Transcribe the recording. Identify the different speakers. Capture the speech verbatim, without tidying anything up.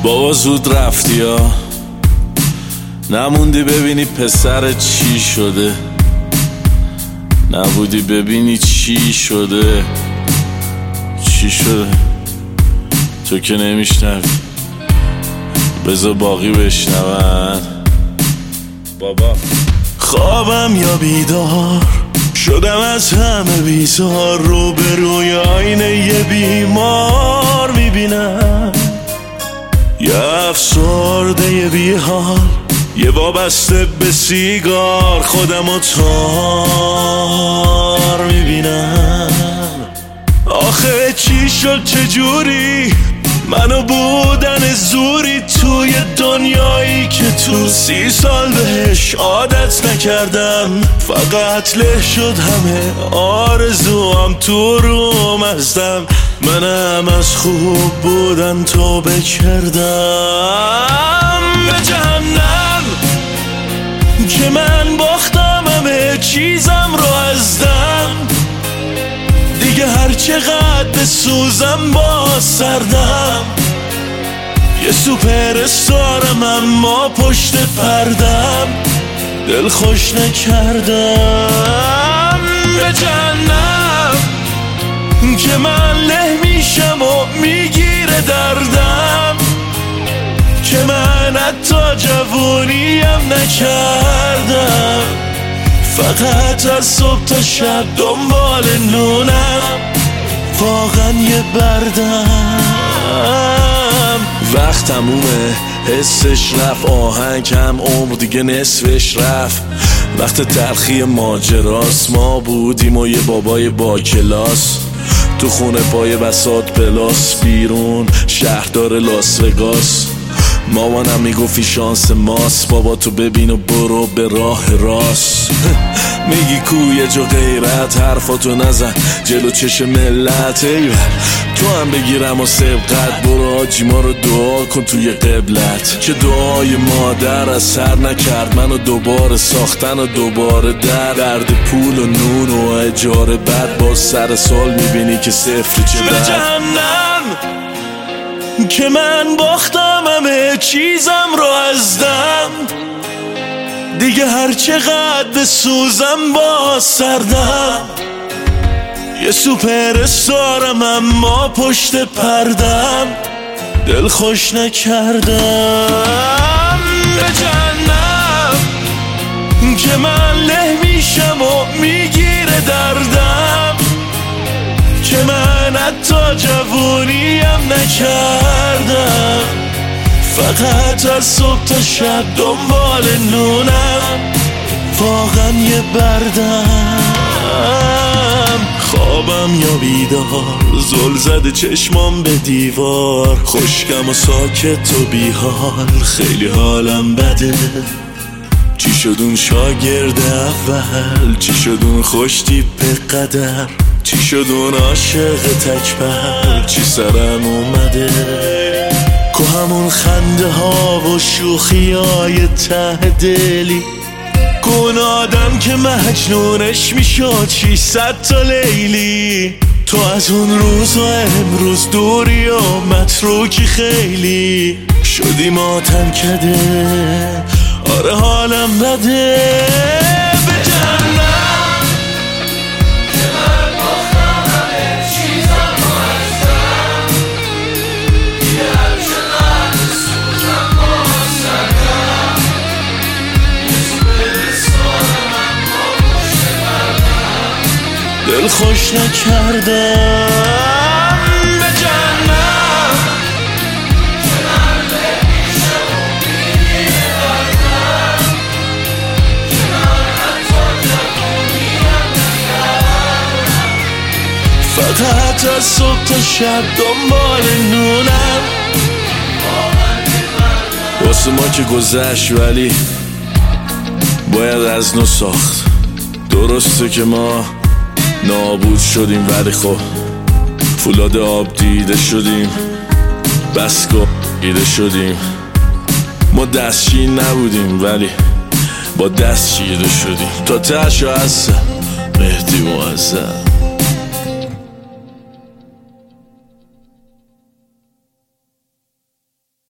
Speaker 1: بابا زود رفتی ها، نموندی ببینی پسر چی شده، نبودی ببینی چی شده. چی شده تو که نمیشنوی، بذار باقی بشنون. بابا خوابم یا بیدار شدم از همه بیزار، رو به روی آینه یه بیمار میبینم، یه افسرده یه بیحال، یه وابسته به سیگار، خودم و تار میبینم. آخه چی شد چجوری منو بودن زوری توی دنیایی که تو سی سال بهش عادت نکردم، فقط له شد همه آرزوام تو روم ازدم، منم از خوب بودن تو بکردم به جهنم که من باختم همه چیزم رو از دم، دیگه هر چقدر بسوزم با سردم، یه سوپر استارم اما پشت پردم، دل خوش نکردم به جهنم که من له میشم و میگیره دردم، که من حتی جوونیم نکردم، فقط از صبح تا شب دنبال نونم، واقعا یه بردم. وقت تمومه حسش رفت، آهنگم عمر دیگه نصفش رفت، وقت تلخی ماجراست، ما بودیم و یه بابای با کلاس، تو خونه پای بساط پلاس، بیرون شهردار لاس وگاس، مامانم میگفتی شانس ماست، بابا تو ببین و برو به راه راست. میگی کوی جو غیرت، حرفاتو نزن جلو چش ملت، ایول تو هم بگیرم و سبقت، برو حاجی ما رو دعا کن توی قبلت، که دعای مادر اثر نکرد، منو دوباره ساختن و دوباره در درد پول و نون و اجاره، بعد با سر سال میبینی که صفر چه در به جهنم که من باختم همه چیزم رو از دم، دیگه هر چقدر بسوزم با سردم، یه سوپر استارم اما پشت پردم، دل خوش نکردم به جهنم که من له میشم و میگیره دردم، که من حتی جوونیم نکردم، فقط از صبح تا شب دنبال نونم، واقعا یه بردم. خوابم یا بیدار زل زده چشمام به دیوار، خشکم و ساکت و بیحال، خیلی حالم بده. چی شد اون شاگرد اول، چی شد اون خوش تیپ قدر، چی شد اون عاشق تکبر، چی سرم اومده، که همون خنده ها و شوخی های ته دلی، که اون آدم که مجنونش میشد شیصد تا لیلی، تو از اون روز و امروز دوری و متروکی خیلی، شدی ماتم کده، آره حالم بده به جهنم که من باختم همه چیزم رو از دم، دیگه هر چقدر بسوزم با سردم، یه سوپر استارم اما پشت پردم، دل خوش نکردم به جهنم که من له میشم و میگیره دردم، که من حتی جوونیم نکردم، فقط از صبح تا شب دنبال نونم، واسه ما که گذشت ولی باید از نو ساخت. درسته که ما نابود شدیم ولی خب فولاد آب دیده شدیم، بسکا دیده شدیم، ما دستشین نبودیم ولی با دست چیده شدیم، تا تشو هستم مهدی معظم.